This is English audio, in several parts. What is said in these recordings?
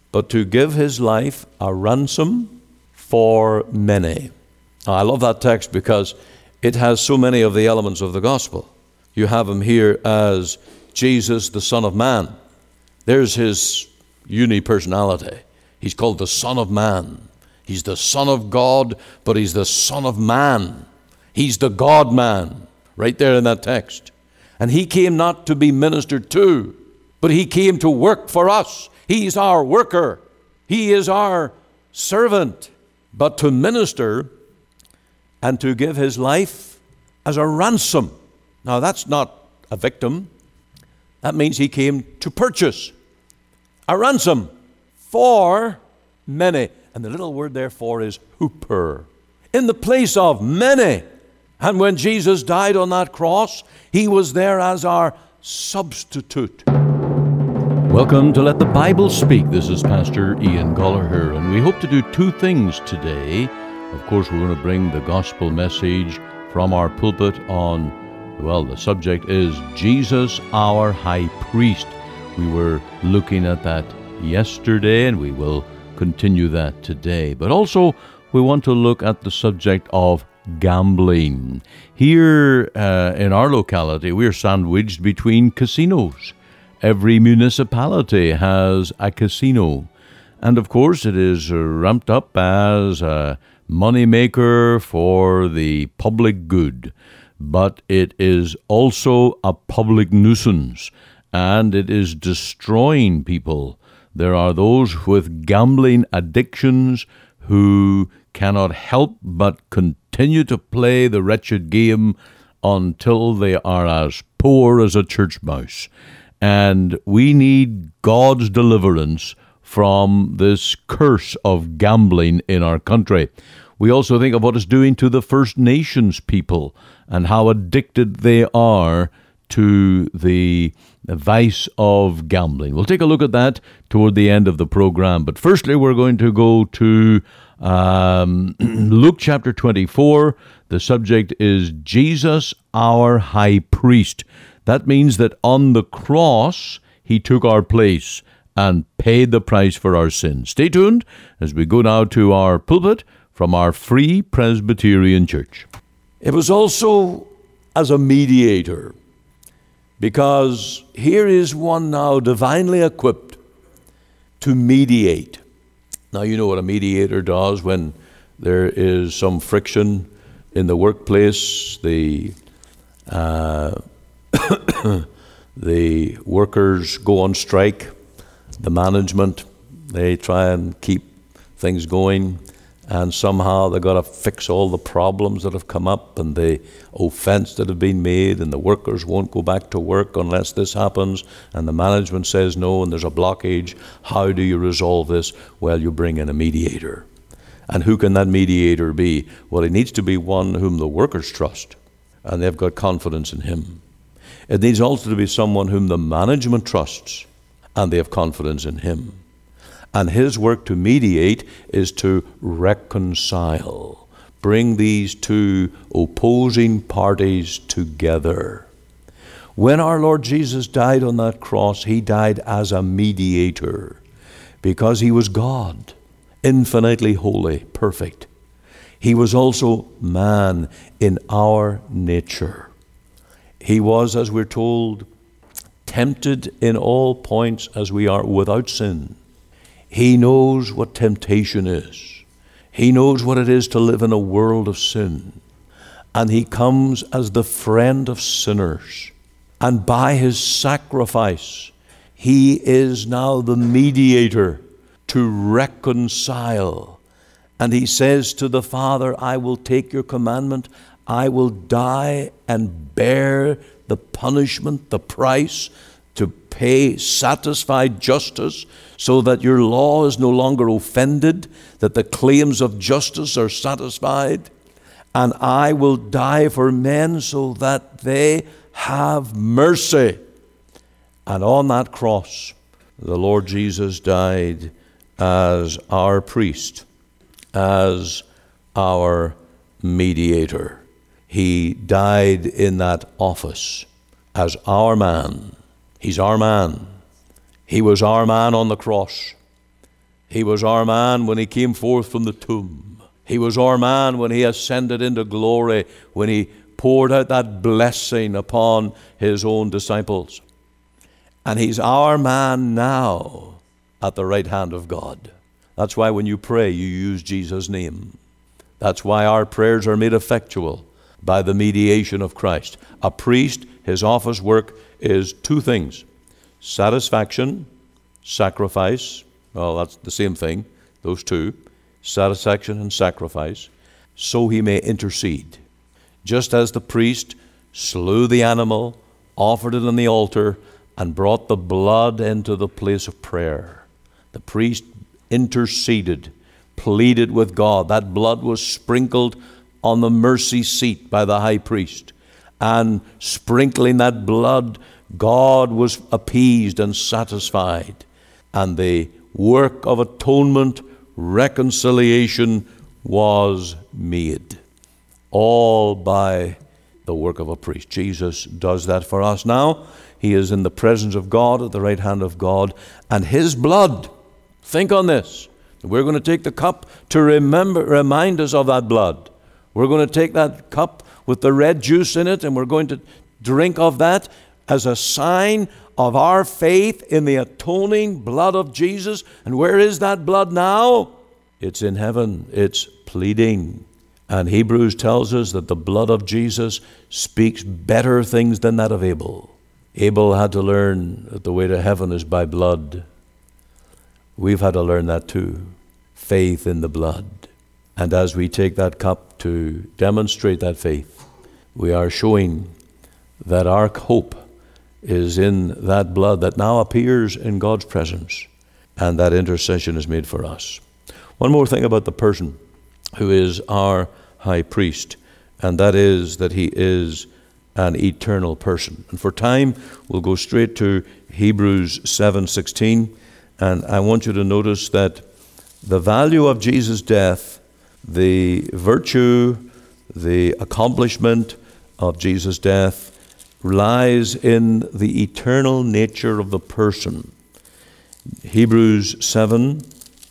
but to give his life a ransom for many. Now, I love that text because it has so many of the elements of the gospel. You have him here as Jesus, the Son of Man. There's his uni-personality. He's called the Son of Man. He's the Son of God, but he's the Son of Man. He's the God-man, right there in that text. And he came not to be ministered to, but he came to work for us. He's our worker. He is our servant, but to minister and to give his life as a ransom. Now, that's not a victim. That means he came to purchase a ransom for many. And the little word therefore is huper. In the place of many. And when Jesus died on that cross, he was there as our substitute. Welcome to Let the Bible Speak. This is Pastor Ian Gollaher, and we hope to do two things today. Of course, we're going to bring the gospel message from our pulpit on, well, the subject is Jesus, our high priest. We were looking at that yesterday, and we will continue that today. But also, we want to look at the subject of gambling. Here in our locality, we're sandwiched between casinos. Every municipality has a casino. And of course, it is ramped up as a moneymaker for the public good. But it is also a public nuisance, and it is destroying people. There are those with gambling addictions who cannot help but continue to play the wretched game until they are as poor as a church mouse. And we need God's deliverance from this curse of gambling in our country. We also think of what it's doing to the First Nations people and how addicted they are to the vice of gambling. We'll take a look at that toward the end of the program. But firstly, we're going to go to Luke chapter 24. The subject is Jesus, our high priest. That means that on the cross, he took our place and paid the price for our sins. Stay tuned as we go now to our pulpit from our Free Presbyterian Church. It was also as a mediator, because here is one now divinely equipped to mediate. Now, you know what a mediator does when there is some friction in the workplace. The workers go on strike. The management, they try and keep things going, and somehow they've got to fix all the problems that have come up and the offense that have been made, and the workers won't go back to work unless this happens, and the management says no, and there's a blockage. How do you resolve this? Well, you bring in a mediator. And who can that mediator be? Well, it needs to be one whom the workers trust, and they've got confidence in him. It needs also to be someone whom the management trusts, and they have confidence in him. And his work to mediate is to reconcile, bring these two opposing parties together. When our Lord Jesus died on that cross, he died as a mediator, because he was God, infinitely holy, perfect. He was also man in our nature. He was, as we're told, tempted in all points as we are, without sin. He knows what temptation is. He knows what it is to live in a world of sin. And he comes as the friend of sinners. And by his sacrifice, he is now the mediator to reconcile. And he says to the Father, I will take your commandment. I will die and bear the punishment, the price, to pay satisfied justice, so that your law is no longer offended, that the claims of justice are satisfied. And I will die for men so that they have mercy. And on that cross, the Lord Jesus died as our priest, as our mediator. He died in that office as our man. He's our man. He was our man on the cross. He was our man when he came forth from the tomb. He was our man when he ascended into glory, when he poured out that blessing upon his own disciples. And he's our man now at the right hand of God. That's why when you pray, you use Jesus' name. That's why our prayers are made effectual by the mediation of Christ. A priest, his office work is two things: satisfaction, sacrifice. Well, that's the same thing, those two, satisfaction and sacrifice, so he may intercede. Just as the priest slew the animal, offered it on the altar, and brought the blood into the place of prayer, the priest interceded, pleaded with God. That blood was sprinkled on the mercy seat by the high priest. And sprinkling that blood, God was appeased and satisfied. And the work of atonement, reconciliation was made. All by the work of a priest. Jesus does that for us now. He is in the presence of God, at the right hand of God. And his blood, think on this. We're going to take the cup to remind us of that blood. We're going to take that cup with the red juice in it, and we're going to drink of that as a sign of our faith in the atoning blood of Jesus. And where is that blood now? It's in heaven. It's pleading. And Hebrews tells us that the blood of Jesus speaks better things than that of Abel. Abel had to learn that the way to heaven is by blood. We've had to learn that too. Faith in the blood. And as we take that cup to demonstrate that faith, we are showing that our hope is in that blood that now appears in God's presence, and that intercession is made for us. One more thing about the person who is our high priest, and that is that he is an eternal person. And for time, we'll go straight to Hebrews 7:16, and I want you to notice that the value of Jesus' death, the virtue, the accomplishment of Jesus' death lies in the eternal nature of the person. Hebrews 7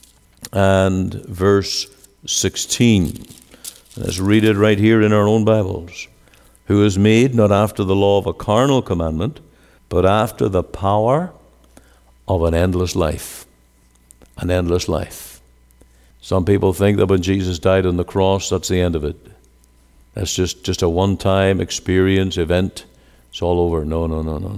and verse 16. Let's read it right here in our own Bibles. Who is made not after the law of a carnal commandment, but after the power of an endless life. An endless life. Some people think that when Jesus died on the cross, that's the end of it. That's just a one-time experience, event. It's all over. No.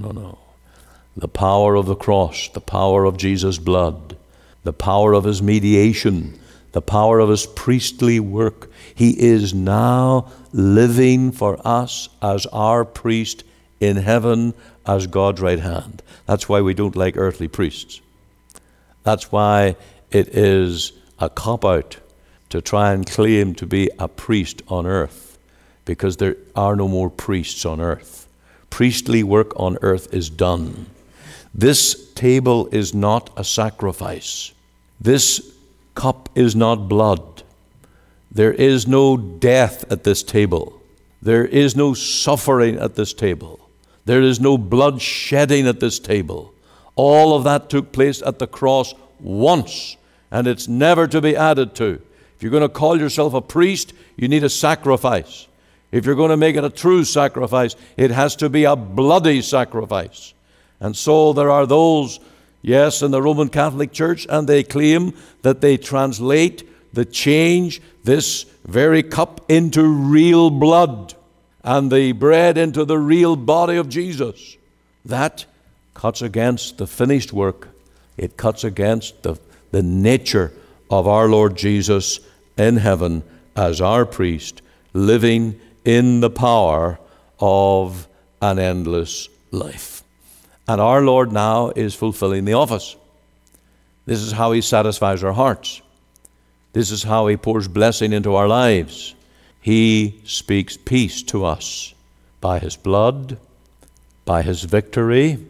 The power of the cross, the power of Jesus' blood, the power of his mediation, the power of his priestly work. He is now living for us as our priest in heaven as God's right hand. That's why we don't like earthly priests. That's why it is a cop-out to try and claim to be a priest on earth, because there are no more priests on earth. Priestly work on earth is done. This table is not a sacrifice. This cup is not blood. There is no death at this table. There is no suffering at this table. There is no blood shedding at this table. All of that took place at the cross once, and it's never to be added to. If you're going to call yourself a priest, you need a sacrifice. If you're going to make it a true sacrifice, it has to be a bloody sacrifice. And so there are those, yes, in the Roman Catholic Church, and they claim that they translate the change, this very cup, into real blood, and the bread into the real body of Jesus. That cuts against the finished work. It cuts against the nature of our Lord Jesus in heaven as our priest, living in the power of an endless life. And our Lord now is fulfilling the office. This is how he satisfies our hearts. This is how he pours blessing into our lives. He speaks peace to us by his blood, by his victory,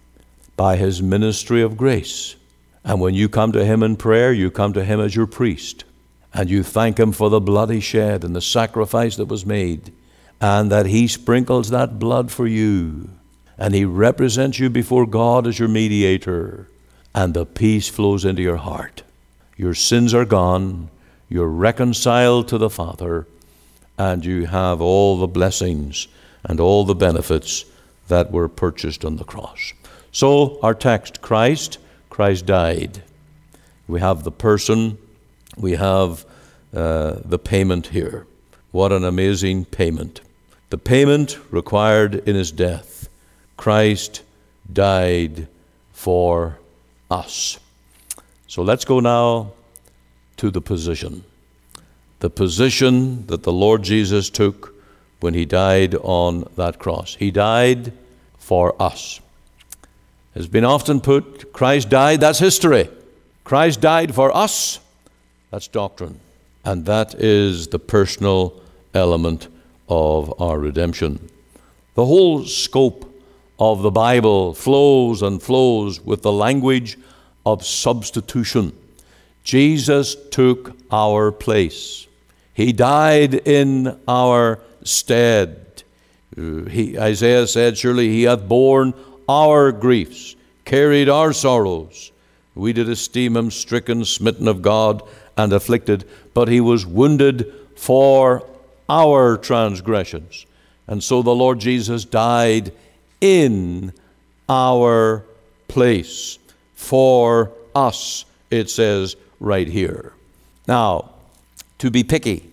by his ministry of grace. And when you come to him in prayer, you come to him as your priest. And you thank him for the blood he shed and the sacrifice that was made, and that he sprinkles that blood for you. And he represents you before God as your mediator. And the peace flows into your heart. Your sins are gone, you're reconciled to the Father, and you have all the blessings and all the benefits that were purchased on the cross. So our text, Christ died. We have the person, we have the payment here. What an amazing payment. The payment required in his death. Christ died for us. So let's go now to the position. The position that the Lord Jesus took when he died on that cross. He died for us. It's been often put, Christ died, that's history. Christ died for us, that's doctrine. And that is the personal element of our redemption. The whole scope of the Bible flows and flows with the language of substitution. Jesus took our place. He died in our stead. Isaiah said, surely he hath borne our griefs, carried our sorrows. We did esteem him stricken, smitten of God, and afflicted, but he was wounded for our transgressions. And so the Lord Jesus died in our place for us, it says right here. Now, to be picky,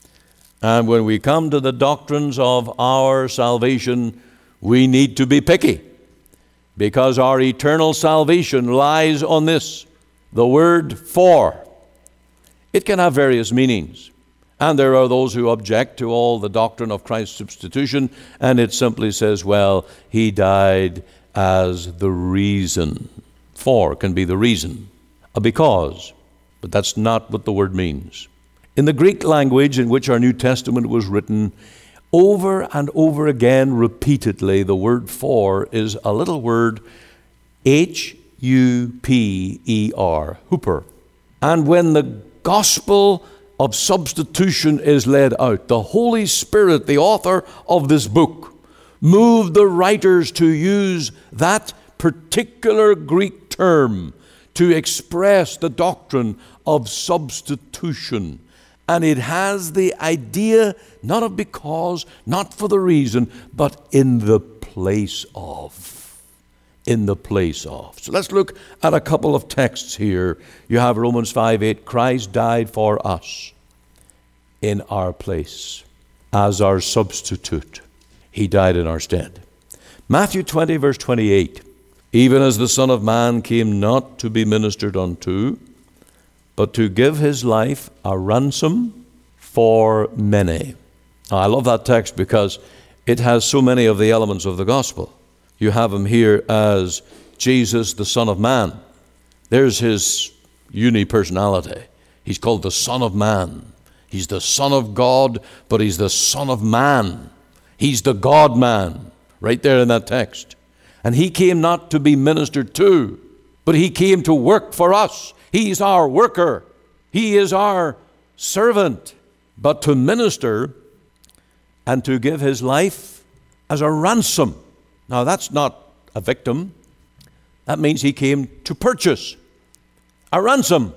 and when we come to the doctrines of our salvation, we need to be picky, because our eternal salvation lies on this, the word for. It can have various meanings. And there are those who object to all the doctrine of Christ's substitution, and it simply says, well, he died as the reason. For can be the reason. A because. But that's not what the word means. In the Greek language in which our New Testament was written, over and over again, repeatedly, the word for is a little word, H-U-P-E-R, hooper. And when the gospel of substitution is led out, the Holy Spirit, the author of this book, moved the writers to use that particular Greek term to express the doctrine of substitution. And it has the idea, not of because, not for the reason, but in the place of. In the place of. So let's look at a couple of texts here. You have Romans 5:8. Christ died for us in our place as our substitute. He died in our stead. Matthew 20 verse 28. Even as the Son of Man came not to be ministered unto, but to give his life a ransom for many. Now, I love that text because it has so many of the elements of the gospel. You have him here as Jesus, the Son of Man. There's his uni-personality. He's called the Son of Man. He's the Son of God, but he's the Son of Man. He's the God-man, right there in that text. And he came not to be ministered to, but he came to work for us. He's our worker. He is our servant. But to minister and to give his life as a ransom. Now, that's not a victim. That means he came to purchase a ransom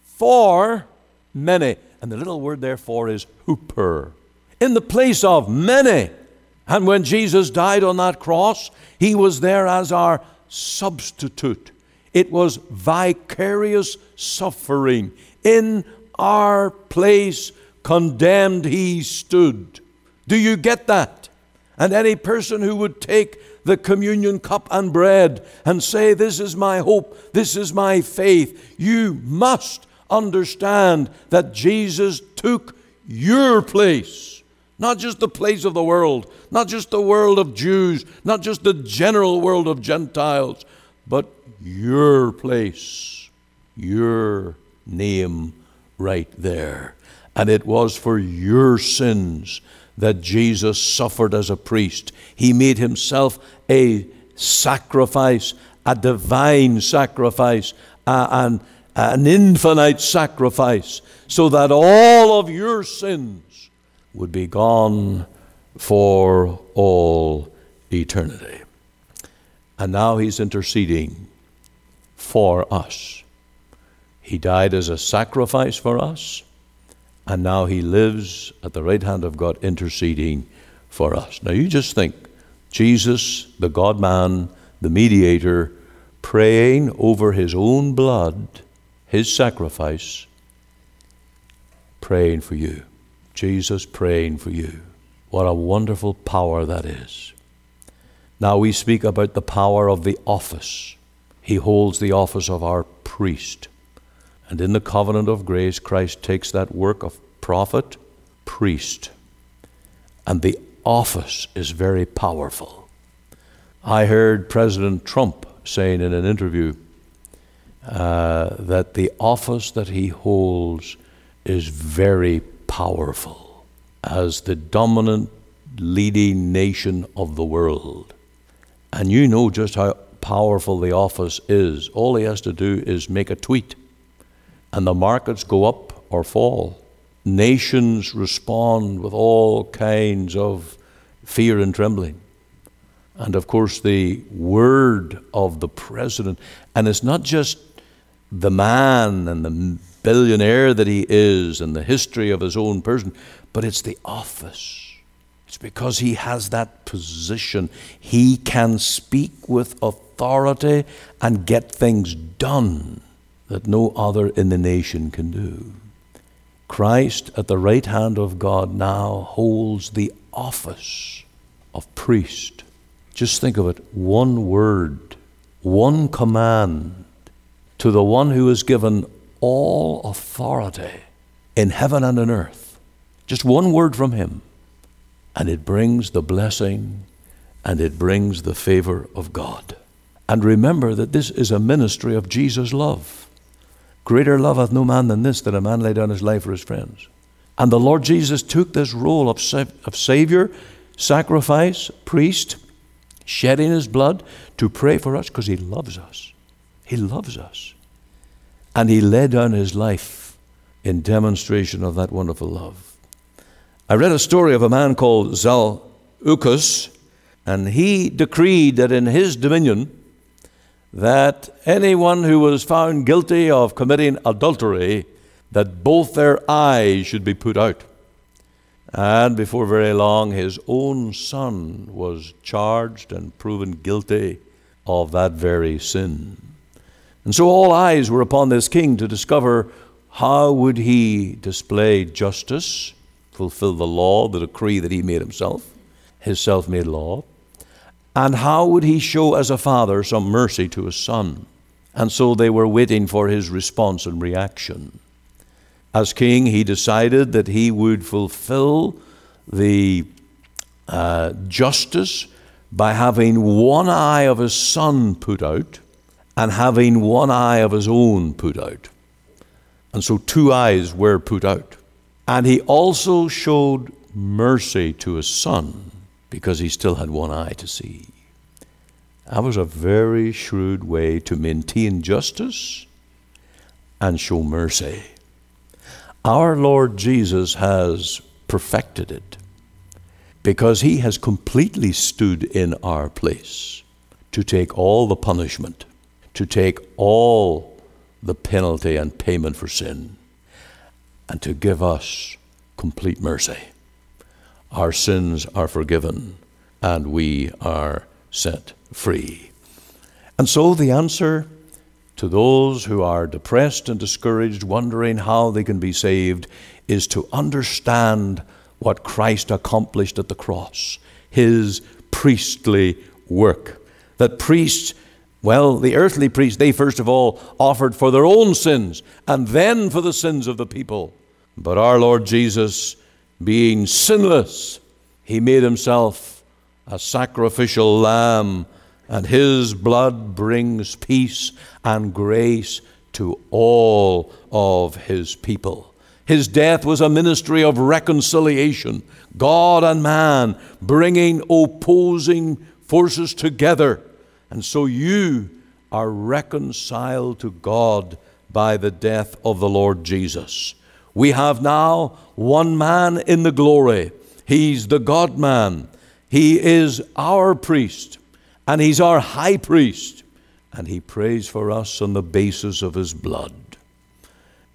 for many. And the little word therefore is hooper. In the place of many. And when Jesus died on that cross, he was there as our substitute. It was vicarious suffering. In our place, condemned he stood. Do you get that? And any person who would take the communion cup and bread and say, this is my hope, this is my faith, you must understand that Jesus took your place. Not just the place of the world, not just the world of Jews, not just the general world of Gentiles, but your place, your name right there. And it was for your sins that Jesus suffered as a priest. He made himself a sacrifice, a divine sacrifice, an infinite sacrifice, so that all of your sins would be gone for all eternity. And now he's interceding for us. He died as a sacrifice for us, and now he lives at the right hand of God interceding for us. Now you just think, Jesus, the God-man, the mediator, praying over his own blood, his sacrifice, praying for you. Jesus praying for you. What a wonderful power that is. Now we speak about the power of the office. He holds the office of our priest. And in the covenant of grace, Christ takes that work of prophet, priest. And the office is very powerful. I heard President Trump saying in an interview that the office that he holds is very powerful as the dominant leading nation of the world. And you know just how powerful the office is. All he has to do is make a tweet, and the markets go up or fall. Nations respond with all kinds of fear and trembling. And of course, the word of the president, and it's not just the man and the billionaire that he is and the history of his own person, but it's the office. It's because he has that position. He can speak with authority and get things done that no other in the nation can do. Christ at the right hand of God now holds the office of priest. Just think of it, one word, one command to the one who is given all authority in heaven and on earth. Just one word from him, and it brings the blessing and it brings the favor of God. And remember that this is a ministry of Jesus' love. Greater love hath no man than this, that a man lay down his life for his friends. And the Lord Jesus took this role of Savior, sacrifice, priest, shedding his blood to pray for us because he loves us. He loves us. And he laid down his life in demonstration of that wonderful love. I read a story of a man called Zaleucus, and he decreed that in his dominion that anyone who was found guilty of committing adultery, that both their eyes should be put out. And before very long, his own son was charged and proven guilty of that very sin. And so all eyes were upon this king to discover how would he display justice, fulfill the law, the decree that he made himself, his self-made law, and how would he show as a father some mercy to his son. And so they were waiting for his response and reaction. As king, he decided that he would fulfill the justice by having one eye of his son put out and having one eye of his own put out. And so 2 eyes were put out. And he also showed mercy to his son because he still had one eye to see. That was a very shrewd way to maintain justice and show mercy. Our Lord Jesus has perfected it because he has completely stood in our place to take all the punishment, to take all the penalty and payment for sin, and to give us complete mercy. Our sins are forgiven and we are set free. And so the answer to those who are depressed and discouraged, wondering how they can be saved, is to understand what Christ accomplished at the cross, his priestly work. That priests, well, the earthly priests, they first of all offered for their own sins and then for the sins of the people. But our Lord Jesus, being sinless, he made himself a sacrificial lamb, and his blood brings peace and grace to all of his people. His death was a ministry of reconciliation, God and man bringing opposing forces together. And so you are reconciled to God by the death of the Lord Jesus. We have now one man in the glory. He's the God-man. He is our priest, and he's our high priest, and he prays for us on the basis of his blood.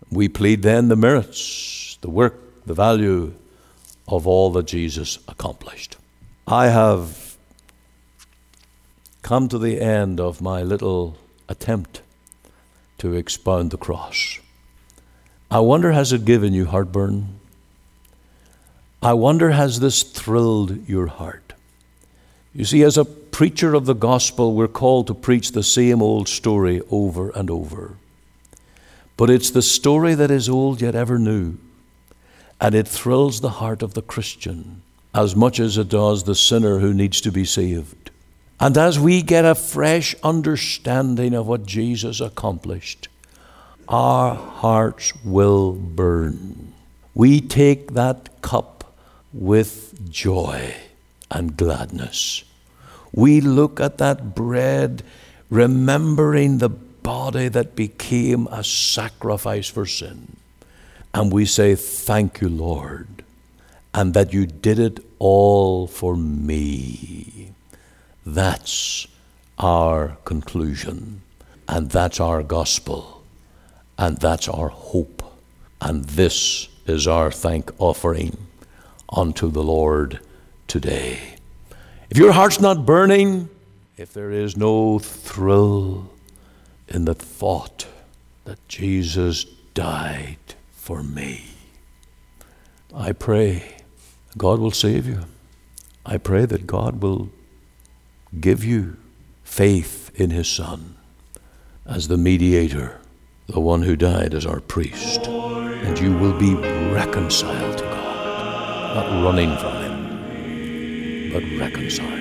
We plead then the merits, the work, the value of all that Jesus accomplished. I have come to the end of my little attempt to expound the cross. I wonder, has it given you heartburn? I wonder, has this thrilled your heart? You see, as a preacher of the gospel, we're called to preach the same old story over and over. But it's the story that is old yet ever new, and it thrills the heart of the Christian as much as it does the sinner who needs to be saved. And as we get a fresh understanding of what Jesus accomplished, our hearts will burn. We take that cup with joy and gladness. We look at that bread, remembering the body that became a sacrifice for sin. And we say, thank you, Lord, and that you did it all for me. That's our conclusion, and that's our gospel, and that's our hope, and this is our thank offering unto the Lord today. If your heart's not burning, if there is no thrill in the thought that Jesus died for me, I pray God will save you. I pray that God will give you faith in His Son as the mediator, the one who died as our priest, and you will be reconciled to God, not running from Him, but reconciled.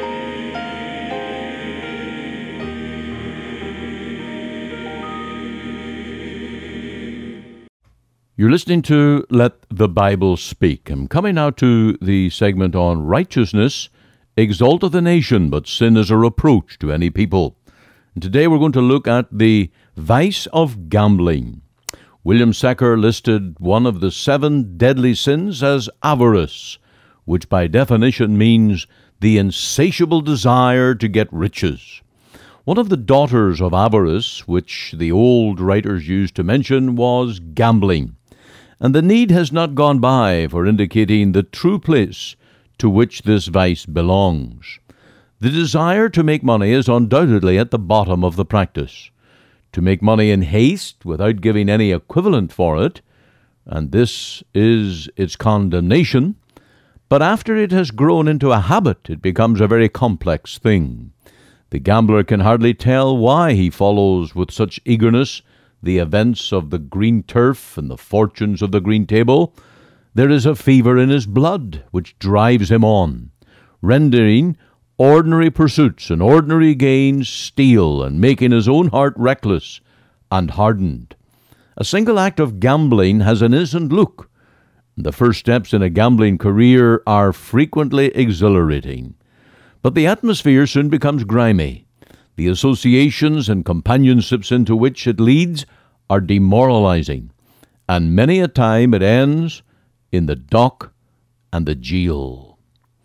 You're listening to Let the Bible Speak. I'm coming now to the segment on righteousness exalteth a nation, but sin is a reproach to any people. And today we're going to look at the vice of gambling. William Secker listed one of the 7 deadly sins as avarice, which by definition means the insatiable desire to get riches. One of the daughters of avarice, which the old writers used to mention, was gambling. And the need has not gone by for indicating the true place to which this vice belongs. The desire to make money is undoubtedly at the bottom of the practice. To make money in haste without giving any equivalent for it, and this is its condemnation, but after it has grown into a habit, it becomes a very complex thing. The gambler can hardly tell why he follows with such eagerness the events of the green turf and the fortunes of the green table. There is a fever in his blood which drives him on, rendering ordinary pursuits and ordinary gains steel and making his own heart reckless and hardened. A single act of gambling has an innocent look. The first steps in a gambling career are frequently exhilarating, but the atmosphere soon becomes grimy. The associations and companionships into which it leads are demoralizing, and many a time it ends in the dock and the jail.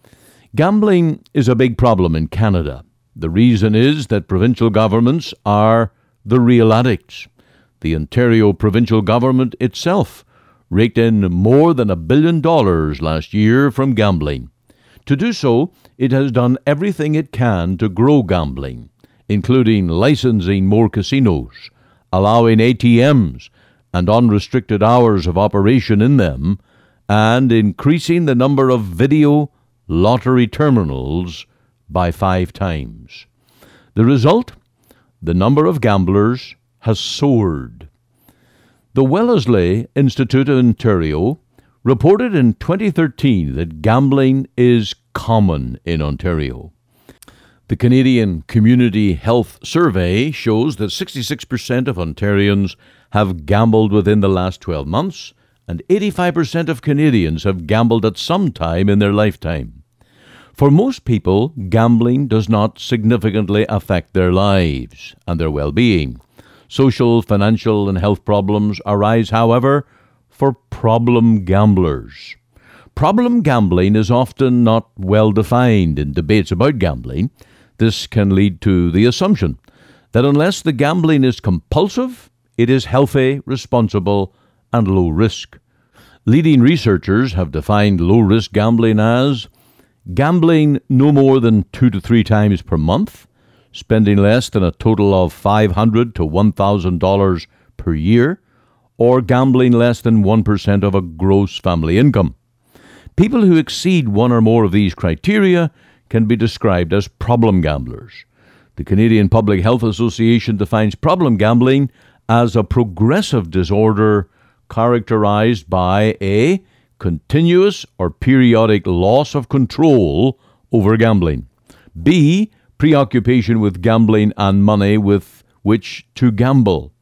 Gambling is a big problem in Canada. The reason is that provincial governments are the real addicts. The Ontario provincial government itself raked in more than $1 billion last year from gambling. To do so, it has done everything it can to grow gambling, including licensing more casinos, allowing ATMs and unrestricted hours of operation in them, and increasing the number of video lottery terminals by 5 times. The result? The number of gamblers has soared. The Wellesley Institute of Ontario reported in 2013 that gambling is common in Ontario. The Canadian Community Health Survey shows that 66% of Ontarians have gambled within the last 12 months, and 85% of Canadians have gambled at some time in their lifetime. For most people, gambling does not significantly affect their lives and their well-being. Social, financial, and health problems arise, however, for problem gamblers. Problem gambling is often not well defined in debates about gambling. This can lead to the assumption that unless the gambling is compulsive, it is healthy, responsible, and low risk. Leading researchers have defined low-risk gambling as gambling no more than 2 to 3 times per month, spending less than a total of $500 to $1,000 per year, or gambling less than 1% of a gross family income. People who exceed one or more of these criteria can be described as problem gamblers. The Canadian Public Health Association defines problem gambling as a progressive disorder characterized by a continuous or periodic loss of control over gambling, b, preoccupation with gambling and money with which to gamble,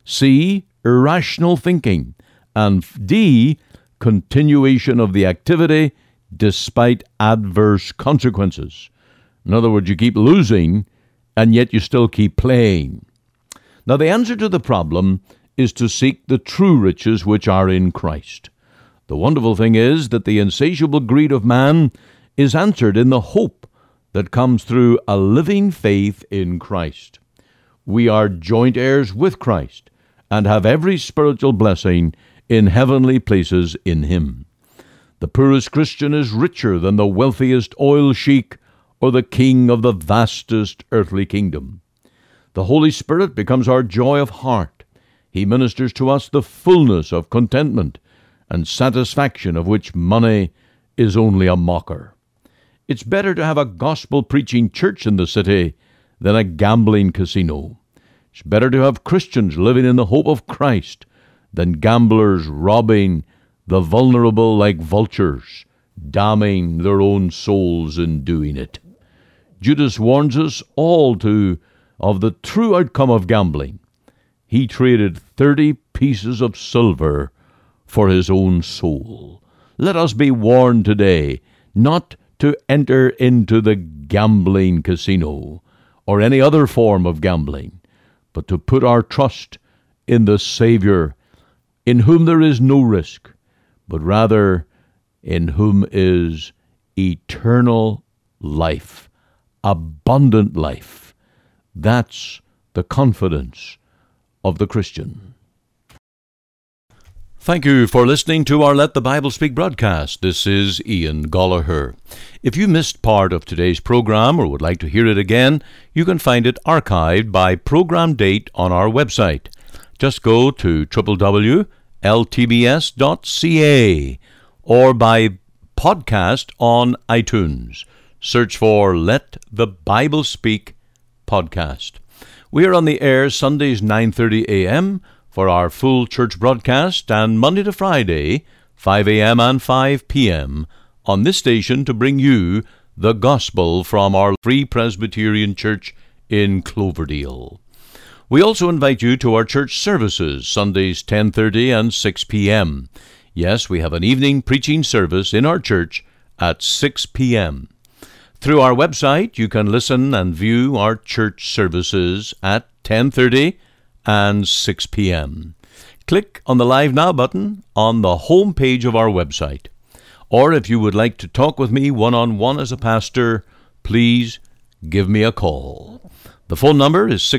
c, irrational thinking, and d, continuation of the activity despite adverse consequences. In other words, you keep losing and yet you still keep playing. Now, the answer to the problem is to seek the true riches which are in Christ. The wonderful thing is that the insatiable greed of man is answered in the hope that comes through a living faith in Christ. We are joint heirs with Christ and have every spiritual blessing in heavenly places in Him. The poorest Christian is richer than the wealthiest oil sheik or the king of the vastest earthly kingdom. The Holy Spirit becomes our joy of heart. He ministers to us the fullness of contentment and satisfaction of which money is only a mocker. It's better to have a gospel-preaching church in the city than a gambling casino. It's better to have Christians living in the hope of Christ than gamblers robbing the vulnerable like vultures, damning their own souls in doing it. Judas warns us all of the true outcome of gambling. He traded 30 pieces of silver for his own soul. Let us be warned today not to enter into the gambling casino or any other form of gambling, but to put our trust in the Savior, in whom there is no risk, but rather in whom is eternal life, abundant life. That's the confidence of the Christian. Thank you for listening to our Let the Bible Speak broadcast. This is Ian Gollaher. If you missed part of today's program or would like to hear it again, you can find it archived by program date on our website. Just go to www.ltbs.ca or by podcast on iTunes. Search for Let the Bible Speak podcast. We are on the air Sundays 9:30 a.m. for our full church broadcast, and Monday to Friday 5 a.m. and 5 p.m. on this station to bring you the gospel from our Free Presbyterian Church in Cloverdale. We also invite you to our church services Sundays 10:30 and 6 p.m. Yes, we have an evening preaching service in our church at 6 p.m. Through our website, you can listen and view our church services at 10:30 and 6 p.m. Click on the Live Now button on the home page of our website. Or if you would like to talk with me one-on-one as a pastor, please give me a call. The phone number is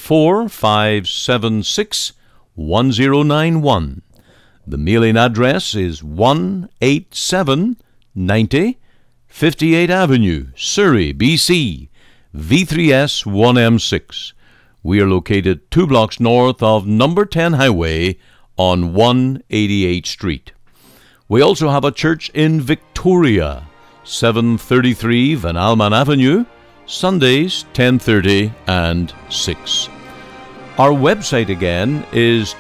604-576-1091. The mailing address is 18790 58 Avenue, Surrey, BC, V3S 1M6. We are located 2 blocks north of number 10 Highway on 188 Street. We also have a church in Victoria, 733 Van Alman Avenue, Sundays 10:30 and 6. Our website again is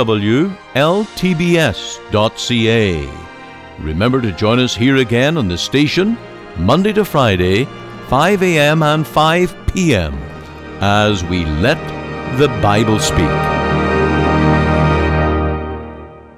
www.ltbs.ca. Remember to join us here again on the station, Monday to Friday, 5 a.m. and 5 p.m., as we let the Bible speak.